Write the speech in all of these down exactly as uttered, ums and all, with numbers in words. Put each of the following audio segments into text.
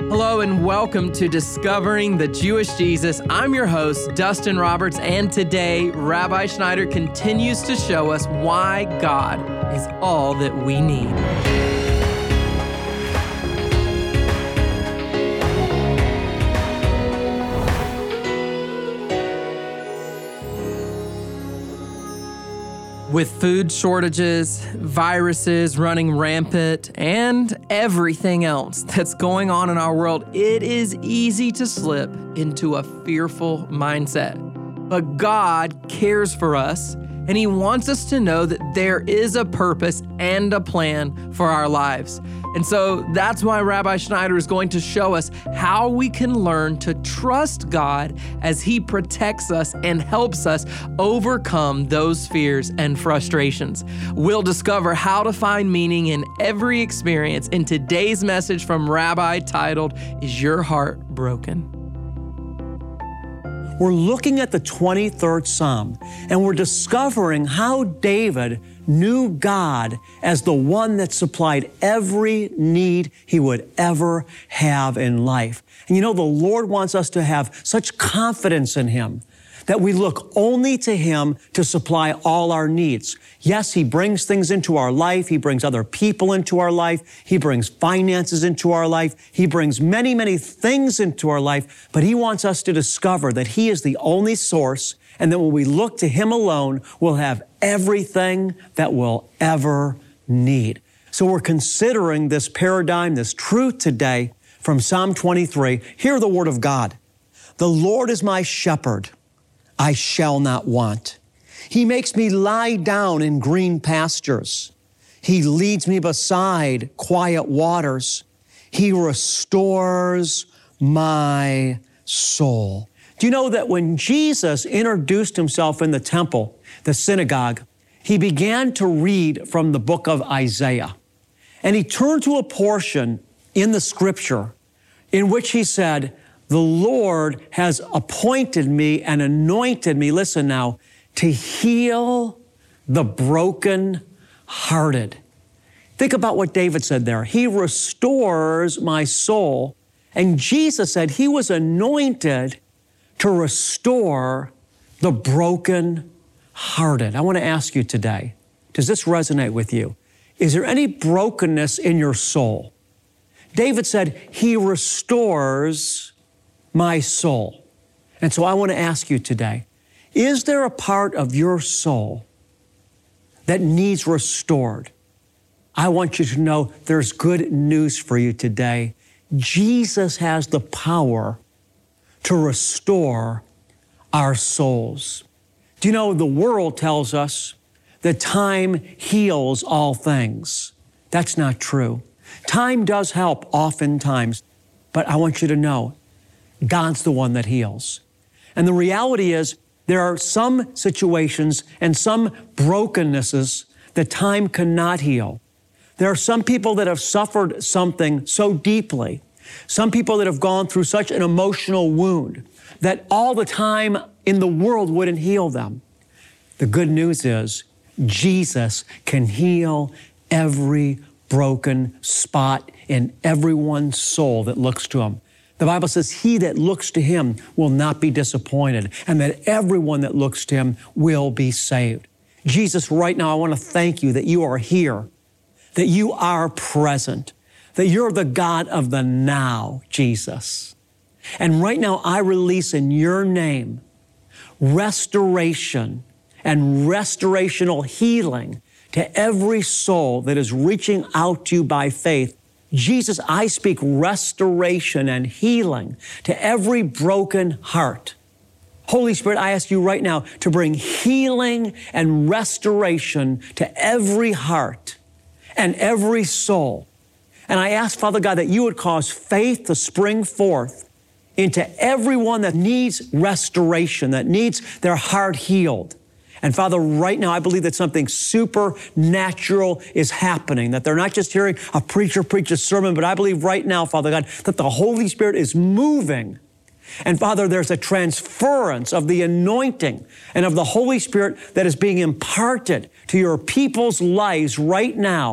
Hello and welcome to Discovering the Jewish Jesus. I'm your host, Dustin Roberts, and today Rabbi Schneider continues to show us why God is all that we need. With food shortages, viruses running rampant, and everything else that's going on in our world, it is easy to slip into a fearful mindset. But God cares for us, and He wants us to know that there is a purpose and a plan for our lives. And so that's why Rabbi Schneider is going to show us how we can learn to trust God as He protects us and helps us overcome those fears and frustrations. We'll discover how to find meaning in every experience in today's message from Rabbi titled, Is Your Heart Broken? We're looking at the twenty-third Psalm, and we're discovering how David knew God as the one that supplied every need he would ever have in life. And you know, the Lord wants us to have such confidence in Him that we look only to Him to supply all our needs. Yes, He brings things into our life. He brings other people into our life. He brings finances into our life. He brings many, many things into our life, but He wants us to discover that He is the only source, and that when we look to Him alone, we'll have everything that we'll ever need. So we're considering this paradigm, this truth today from Psalm twenty-three. Hear the word of God. The Lord is my shepherd. I shall not want. He makes me lie down in green pastures. He leads me beside quiet waters. He restores my soul. Do you know that when Jesus introduced Himself in the temple, the synagogue, He began to read from the book of Isaiah. And He turned to a portion in the scripture in which He said, the Lord has appointed me and anointed me, listen now, to heal the brokenhearted. Think about what David said there. He restores my soul. And Jesus said He was anointed to restore the brokenhearted. I want to ask you today, does this resonate with you? Is there any brokenness in your soul? David said, He restores my soul. And so I want to ask you today, is there a part of your soul that needs restored? I want you to know there's good news for you today. Jesus has the power to restore our souls. Do you know the world tells us that time heals all things? That's not true. Time does help oftentimes, but I want you to know God's the one that heals. And the reality is there are some situations and some brokennesses that time cannot heal. There are some people that have suffered something so deeply, some people that have gone through such an emotional wound that all the time in the world wouldn't heal them. The good news is Jesus can heal every broken spot in everyone's soul that looks to Him. The Bible says he that looks to Him will not be disappointed, and that everyone that looks to Him will be saved. Jesus, right now, I want to thank You that You are here, that You are present, that You're the God of the now, Jesus. And right now, I release in Your name restoration and restorational healing to every soul that is reaching out to You by faith. Jesus, I speak restoration and healing to every broken heart. Holy Spirit, I ask You right now to bring healing and restoration to every heart and every soul. And I ask, Father God, that You would cause faith to spring forth into everyone that needs restoration, that needs their heart healed. And Father, right now, I believe that something supernatural is happening, that they're not just hearing a preacher preach a sermon, but I believe right now, Father God, that the Holy Spirit is moving. And Father, there's a transference of the anointing and of the Holy Spirit that is being imparted to Your people's lives right now,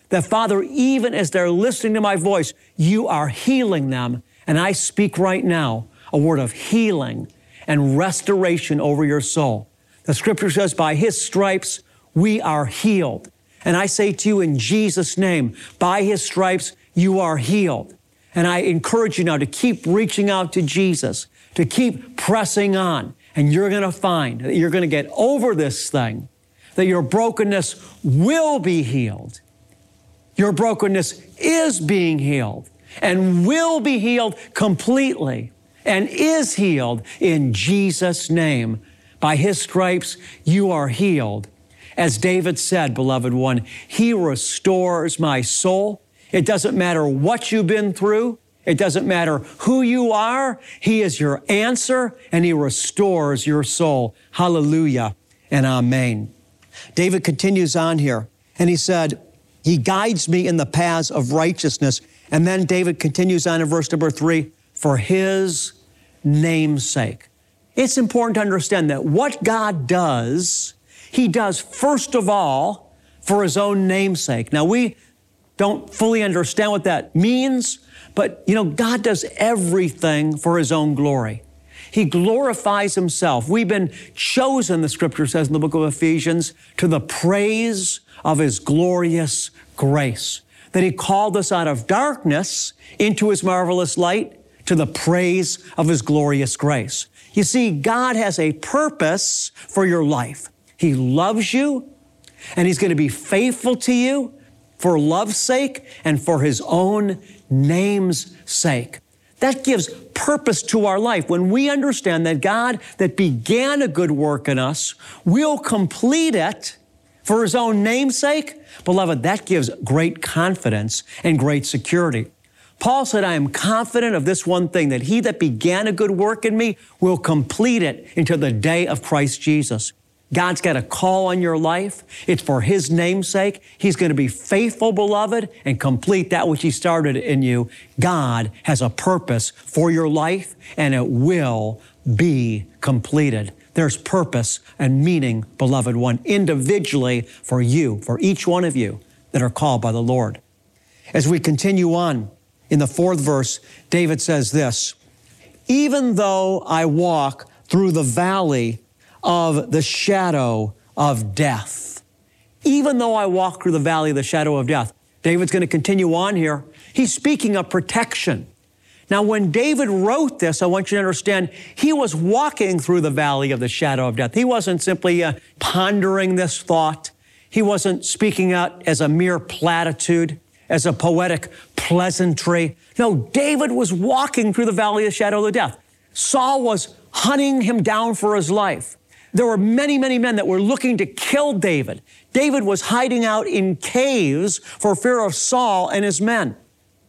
that, Father, even as they're listening to my voice, you are healing them. And I speak right now a word of healing and restoration over your soul. The scripture says, by his stripes, we are healed. And I say to you in Jesus' name, by his stripes, you are healed. And I encourage you now to keep reaching out to Jesus, to keep pressing on. And you're going to find that you're going to get over this thing, that your brokenness will be healed. Your brokenness is being healed and will be healed completely and is healed in Jesus' name. By his stripes, you are healed. As David said, beloved one, he restores my soul. It doesn't matter what you've been through. It doesn't matter who you are. He is your answer, and he restores your soul. Hallelujah and amen. David continues on here, and he said, he guides me in the paths of righteousness. And then David continues on in verse number three, for his name's sake. It's important to understand that what God does, he does first of all for his own name's sake. Now, we don't fully understand what that means, but you know, God does everything for his own glory. He glorifies himself. We've been chosen, the scripture says in the book of Ephesians, to the praise of his glorious grace, that he called us out of darkness into his marvelous light, to the praise of his glorious grace. You see, God has a purpose for your life. He loves you, and he's going to be faithful to you for love's sake and for his own name's sake. That gives purpose to our life. When we understand that God that began a good work in us will complete it for his own name's sake, beloved, that gives great confidence and great security. Paul said, I am confident of this one thing, that he that began a good work in me will complete it until the day of Christ Jesus. God's got a call on your life. It's for his name's sake. He's going to be faithful, beloved, and complete that which he started in you. God has a purpose for your life, and it will be completed. There's purpose and meaning, beloved one, individually for you, for each one of you that are called by the Lord. As we continue on, in the fourth verse, David says this, even though I walk through the valley of the shadow of death. Even though I walk through the valley of the shadow of death. David's going to continue on here. He's speaking of protection. Now, when David wrote this, I want you to understand, he was walking through the valley of the shadow of death. He wasn't simply uh, pondering this thought. He wasn't speaking out as a mere platitude, as a poetic pleasantry. No, David was walking through the valley of the shadow of the death. Saul was hunting him down for his life. There were many, many men that were looking to kill David. David was hiding out in caves for fear of Saul and his men.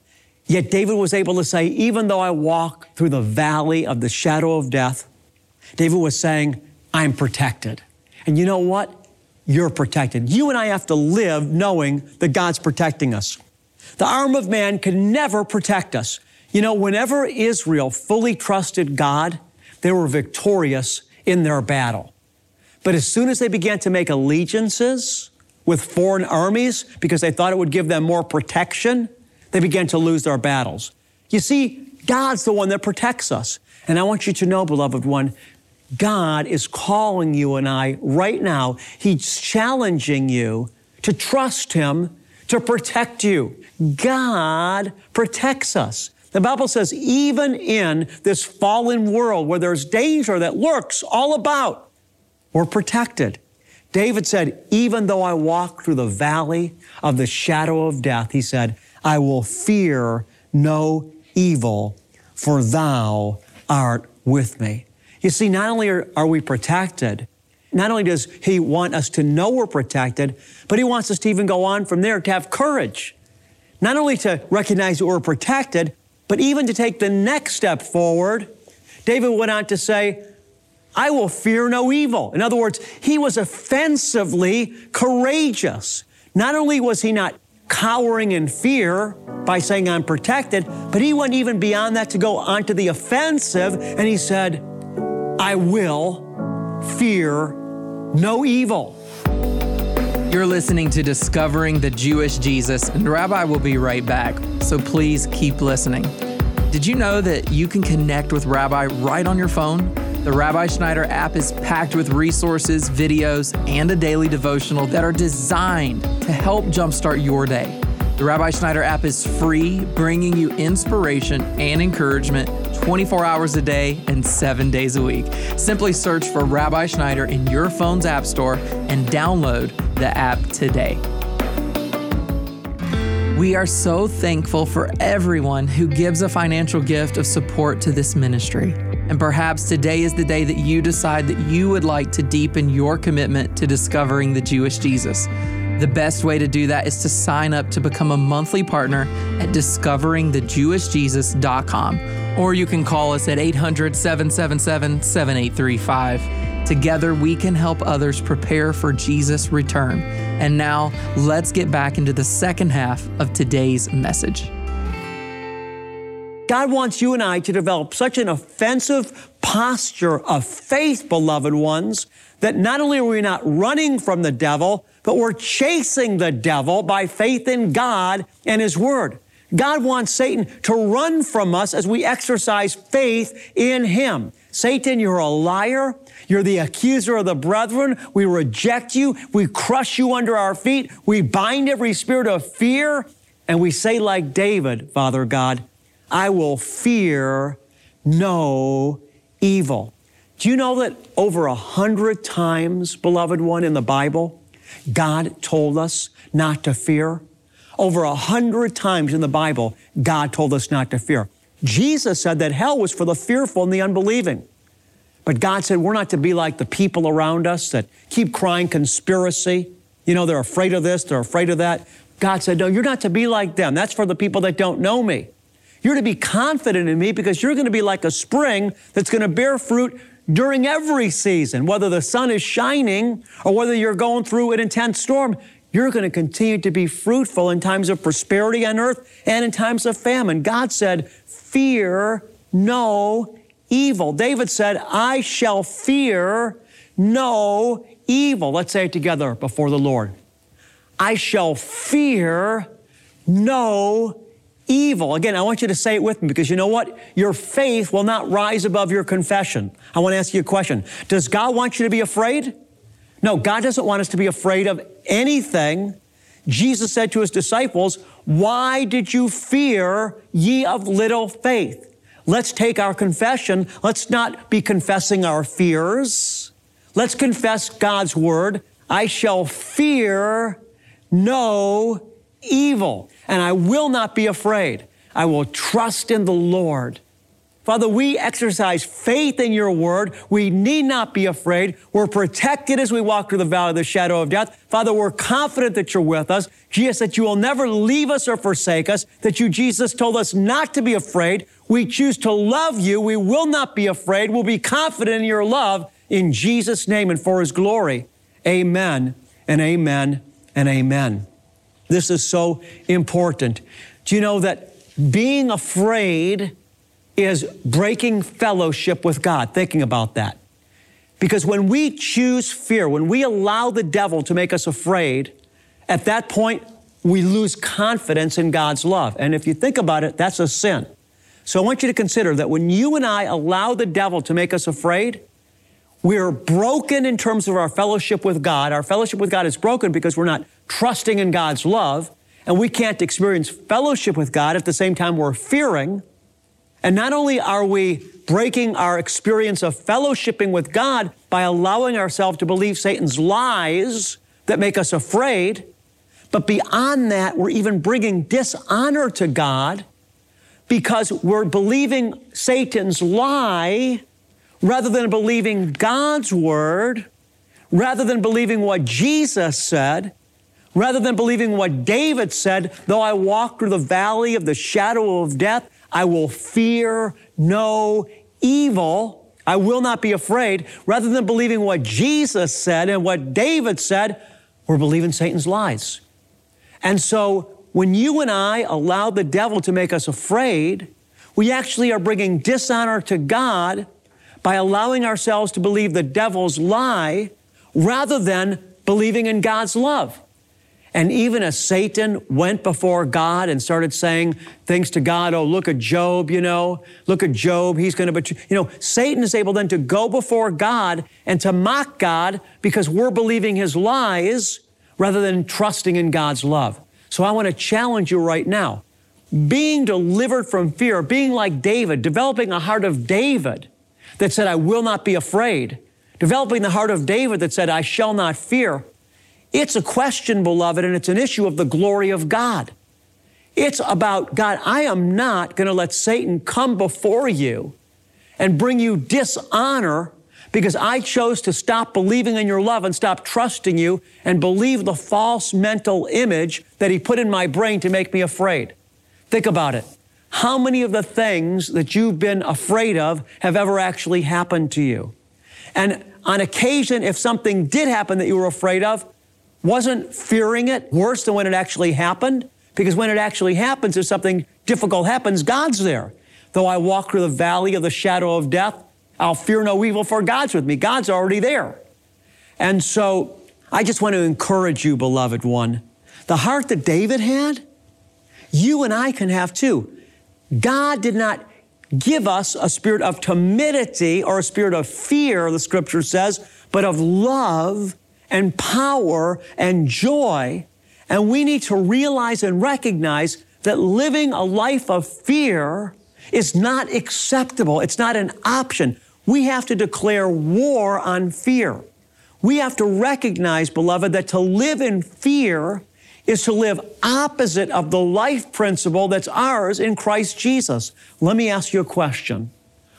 Yet David was able to say, even though I walk through the valley of the shadow of death, David was saying, I'm protected. And you know what? You're protected. You and I have to live knowing that God's protecting us. The arm of man can never protect us. You know, whenever Israel fully trusted God, they were victorious in their battle. But as soon as they began to make allegiances with foreign armies because they thought it would give them more protection, they began to lose their battles. You see, God's the one that protects us. And I want you to know, beloved one, God is calling you and I right now. He's challenging you to trust him to protect you. God protects us. The Bible says even in this fallen world where there's danger that lurks all about, we're protected. David said, even though I walk through the valley of the shadow of death, he said, I will fear no evil, for thou art with me. You see, not only are, are we protected, not only does he want us to know we're protected, but he wants us to even go on from there to have courage. Not only to recognize that we're protected, but even to take the next step forward. David went on to say, I will fear no evil. In other words, he was offensively courageous. Not only was he not cowering in fear by saying I'm protected, but he went even beyond that to go onto the offensive, and he said, I will fear no evil. You're listening to Discovering the Jewish Jesus, and Rabbi will be right back, so please keep listening. Did you know that you can connect with Rabbi right on your phone? The Rabbi Schneider app is packed with resources, videos, and a daily devotional that are designed to help jumpstart your day. The Rabbi Schneider app is free, bringing you inspiration and encouragement twenty-four hours a day and seven days a week. Simply search for Rabbi Schneider in your phone's app store and download the app today. We are so thankful for everyone who gives a financial gift of support to this ministry. And perhaps today is the day that you decide that you would like to deepen your commitment to discovering the Jewish Jesus. The best way to do that is to sign up to become a monthly partner at discovering the jewish jesus dot com, or you can call us at eight hundred, seven seven seven, seven eight three five. Together, we can help others prepare for Jesus' return. And now, let's get back into the second half of today's message. God wants you and I to develop such an offensive posture of faith, beloved ones, that not only are we not running from the devil, but we're chasing the devil by faith in God and His Word. God wants Satan to run from us as we exercise faith in Him. Satan, you're a liar. You're the accuser of the brethren. We reject you. We crush you under our feet. We bind every spirit of fear. And we say like David, Father God, I will fear no evil. Do you know that over a hundred times, beloved one, in the Bible, God told us not to fear? Over a hundred times in the Bible, God told us not to fear. Jesus said that hell was for the fearful and the unbelieving. But God said we're not to be like the people around us that keep crying conspiracy. You know, they're afraid of this, they're afraid of that. God said, no, you're not to be like them. That's for the people that don't know me. You're to be confident in me because you're going to be like a spring that's going to bear fruit during every season. Whether the sun is shining or whether you're going through an intense storm, you're going to continue to be fruitful in times of prosperity on earth and in times of famine. God said, fear no evil. David said, I shall fear no evil. Let's say it together before the Lord. I shall fear no evil. Again, I want you to say it with me because you know what? Your faith will not rise above your confession. I want to ask you a question. Does God want you to be afraid? No, God doesn't want us to be afraid of anything. Jesus said to His disciples, why did you fear, ye of little faith? Let's take our confession. Let's not be confessing our fears. Let's confess God's word. I shall fear no evil, and I will not be afraid. I will trust in the Lord. Father, we exercise faith in your word. We need not be afraid. We're protected as we walk through the valley of the shadow of death. Father, we're confident that you're with us. Jesus, that you will never leave us or forsake us, that you, Jesus, told us not to be afraid. We choose to love you. We will not be afraid. We'll be confident in your love in Jesus' name and for His glory. Amen and amen and amen. This is so important. Do you know that being afraid is breaking fellowship with God? Thinking about that. Because when we choose fear, when we allow the devil to make us afraid, at that point, we lose confidence in God's love. And if you think about it, that's a sin. So I want you to consider that when you and I allow the devil to make us afraid, we're broken in terms of our fellowship with God. Our fellowship with God is broken because we're not trusting in God's love, and we can't experience fellowship with God at the same time we're fearing. And not only are we breaking our experience of fellowshipping with God by allowing ourselves to believe Satan's lies that make us afraid, but beyond that, we're even bringing dishonor to God because we're believing Satan's lie rather than believing God's word, rather than believing what Jesus said, rather than believing what David said, though I walk through the valley of the shadow of death, I will fear no evil. I will not be afraid. Rather than believing what Jesus said and what David said, we're believing Satan's lies. And so when you and I allow the devil to make us afraid, we actually are bringing dishonor to God by allowing ourselves to believe the devil's lie rather than believing in God's love. And even as Satan went before God and started saying things to God, oh, look at Job, you know, look at Job, he's going to betray, you know, Satan is able then to go before God and to mock God because we're believing his lies rather than trusting in God's love. So I want to challenge you right now. Being delivered from fear, being like David, developing a heart of David that said, I will not be afraid, developing the heart of David that said, I shall not fear. It's a question, beloved, and it's an issue of the glory of God. It's about, God, I am not going to let Satan come before you and bring you dishonor because I chose to stop believing in your love and stop trusting you and believe the false mental image that he put in my brain to make me afraid. Think about it. How many of the things that you've been afraid of have ever actually happened to you? And on occasion, if something did happen that you were afraid of, wasn't fearing it worse than when it actually happened? Because when it actually happens, if something difficult happens, God's there. Though I walk through the valley of the shadow of death, I'll fear no evil, for God's with me. God's already there. And so I just want to encourage you, beloved one. The heart that David had, you and I can have too. God did not give us a spirit of timidity or a spirit of fear, the scripture says, but of love and power and joy. And we need to realize and recognize that living a life of fear is not acceptable. It's not an option. We have to declare war on fear. We have to recognize, beloved, that to live in fear is to live opposite of the life principle that's ours in Christ Jesus. Let me ask you a question.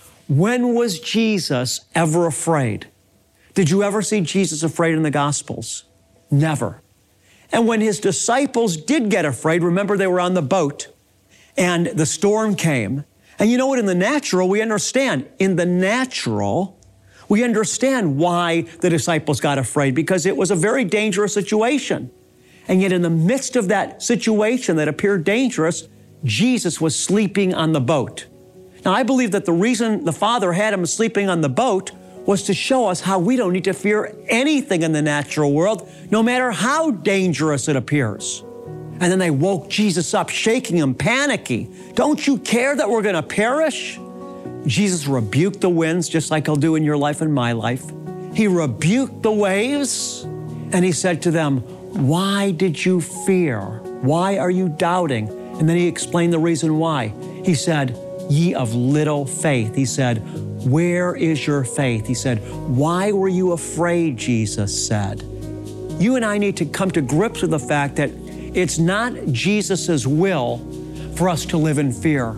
When was Jesus ever afraid? Did you ever see Jesus afraid in the Gospels? Never. And when his disciples did get afraid, remember they were on the boat and the storm came. And you know what? In the natural, we understand. In the natural, we understand why the disciples got afraid because it was a very dangerous situation. And yet in the midst of that situation that appeared dangerous, Jesus was sleeping on the boat. Now, I believe that the reason the Father had him sleeping on the boat was to show us how we don't need to fear anything in the natural world, no matter how dangerous it appears. And then they woke Jesus up, shaking him, panicky. Don't you care that we're going to perish? Jesus rebuked the winds, just like he'll do in your life and my life. He rebuked the waves, and he said to them, why did you fear? Why are you doubting? And then he explained the reason why. He said, ye of little faith. He said, where is your faith? He said, why were you afraid? Jesus said. You and I need to come to grips with the fact that it's not Jesus's will for us to live in fear.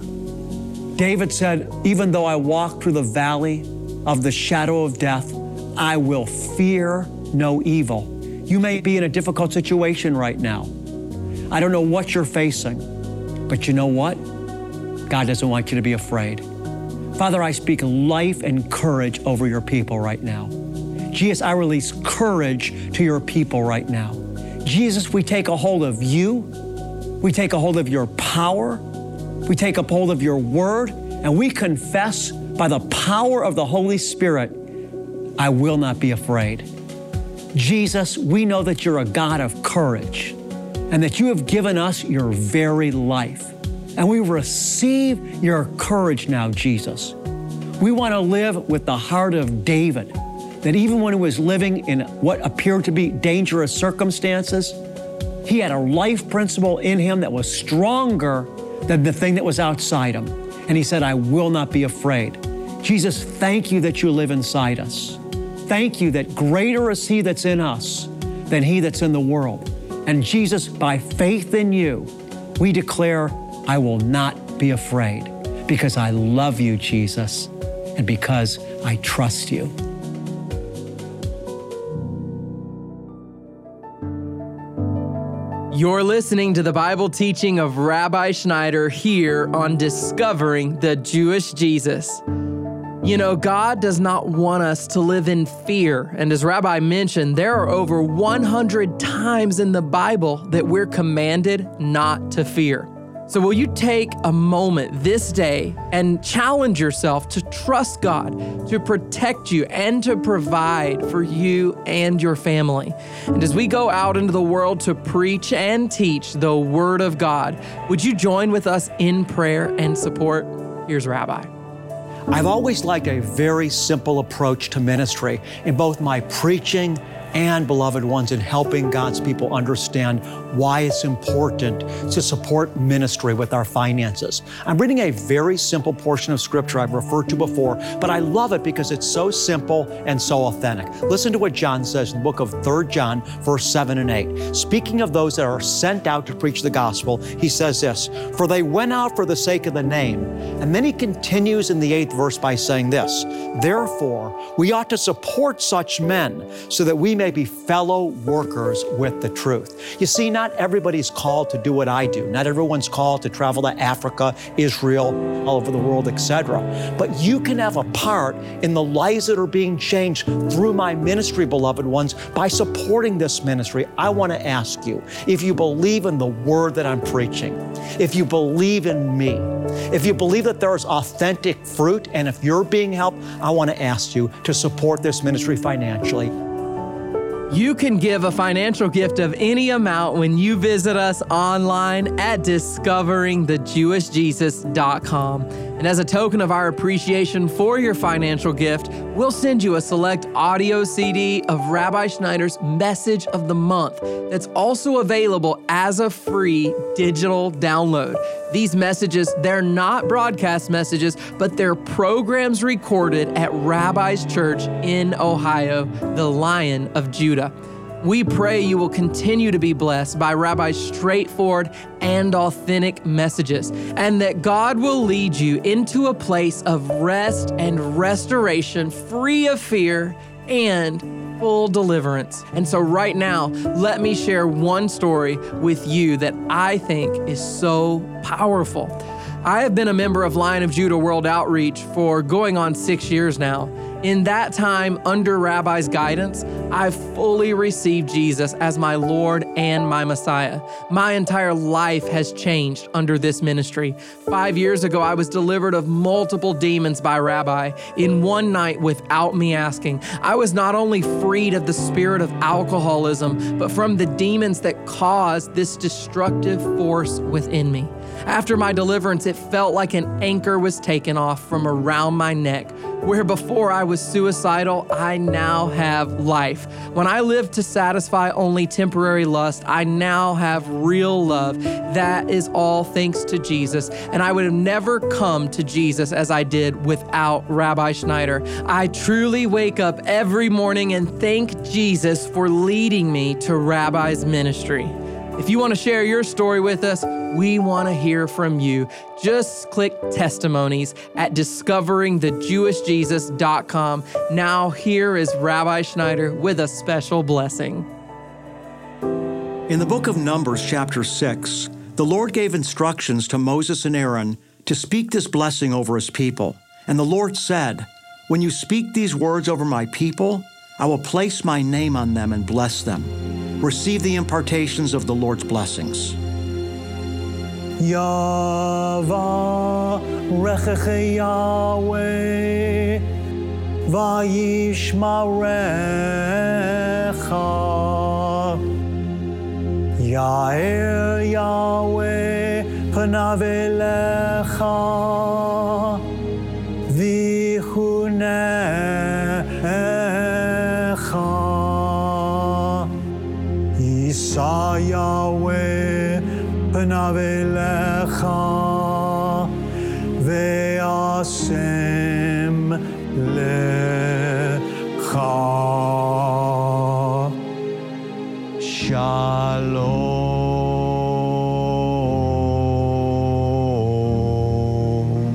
David said, even though I walk through the valley of the shadow of death, I will fear no evil. You may be in a difficult situation right now. I don't know what you're facing, but you know what? God doesn't want you to be afraid. Father, I speak life and courage over your people right now. Jesus, I release courage to your people right now. Jesus, we take a hold of you. We take a hold of your power. We take a hold of your word, and we confess by the power of the Holy Spirit, I will not be afraid. Jesus, we know that you're a God of courage and that you have given us your very life. And we receive your courage now, Jesus. We want to live with the heart of David, that even when he was living in what appeared to be dangerous circumstances, he had a life principle in him that was stronger than the thing that was outside him. And he said, I will not be afraid. Jesus, thank you that you live inside us. Thank you that greater is he that's in us than he that's in the world. And Jesus, by faith in you, we declare, I will not be afraid because I love you, Jesus, and because I trust you. You're listening to the Bible teaching of Rabbi Schneider here on Discovering the Jewish Jesus. You know, God does not want us to live in fear. And as Rabbi mentioned, there are over one hundred times in the Bible that we're commanded not to fear. So will you take a moment this day and challenge yourself to trust God, to protect you, and to provide for you and your family? And as we go out into the world to preach and teach the Word of God, would you join with us in prayer and support? Here's Rabbi. I've always liked a very simple approach to ministry in both my preaching and, beloved ones, in helping God's people understand why it's important to support ministry with our finances. I'm reading a very simple portion of Scripture I've referred to before, but I love it because it's so simple and so authentic. Listen to what John says in the book of Third John, verse seven and eight. Speaking of those that are sent out to preach the gospel, he says this, "For they went out for the sake of the name." And then he continues in the eighth verse by saying this, "Therefore, we ought to support such men so that we may be fellow workers with the truth." You see, not everybody's called to do what I do. Not everyone's called to travel to Africa, Israel, all over the world, et cetera. But you can have a part in the lives that are being changed through my ministry, beloved ones, by supporting this ministry. I want to ask you, if you believe in the word that I'm preaching, if you believe in me, if you believe that there is authentic fruit, and if you're being helped, I want to ask you to support this ministry financially. You can give a financial gift of any amount when you visit us online at discovering the jewish jesus dot com. And as a token of our appreciation for your financial gift, we'll send you a select audio C D of Rabbi Schneider's Message of the Month that's also available as a free digital download. These messages, they're not broadcast messages, but they're programs recorded at Rabbi's Church in Ohio, the Lion of Judah. We pray you will continue to be blessed by Rabbi's straightforward and authentic messages, and that God will lead you into a place of rest and restoration, free of fear and full deliverance. And so right now, let me share one story with you that I think is so powerful. I have been a member of Lion of Judah World Outreach for going on six years now. In that time, under Rabbi's guidance, I've fully received Jesus as my Lord and my Messiah. My entire life has changed under this ministry. Five years ago, I was delivered of multiple demons by Rabbi in one night without me asking. I was not only freed of the spirit of alcoholism, but from the demons that caused this destructive force within me. After my deliverance, it felt like an anchor was taken off from around my neck. Where before I was suicidal, I now have life. When I lived to satisfy only temporary lust, I now have real love. That is all thanks to Jesus. And I would have never come to Jesus as I did without Rabbi Schneider. I truly wake up every morning and thank Jesus for leading me to Rabbi's ministry. If you want to share your story with us, we want to hear from you. Just click testimonies at discovering the jewish jesus dot com. Now here is Rabbi Schneider with a special blessing. In the book of Numbers, chapter six, the Lord gave instructions to Moses and Aaron to speak this blessing over his people. And the Lord said, "When you speak these words over my people, I will place my name on them and bless them. Receive the impartations of the Lord's blessings." Yavarechecha Yahweh vayishmarecha. Ya'er Yahweh panav elecha vichunecha. Yisa Yahweh panav elecha ve'asem lecha. Shalom.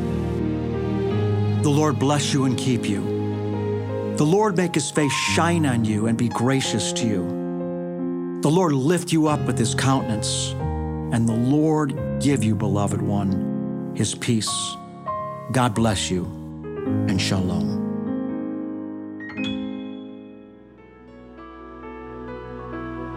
The Lord bless you and keep you. The Lord make his face shine on you and be gracious to you. The Lord lift you up with his countenance, and the Lord give you, beloved one, his peace. God bless you, and shalom.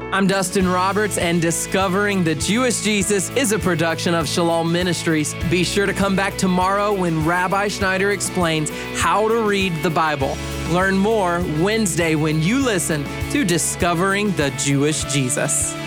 I'm Dustin Roberts, and Discovering the Jewish Jesus is a production of Shalom Ministries. Be sure to come back tomorrow when Rabbi Schneider explains how to read the Bible. Learn more Wednesday when you listen to Discovering the Jewish Jesus.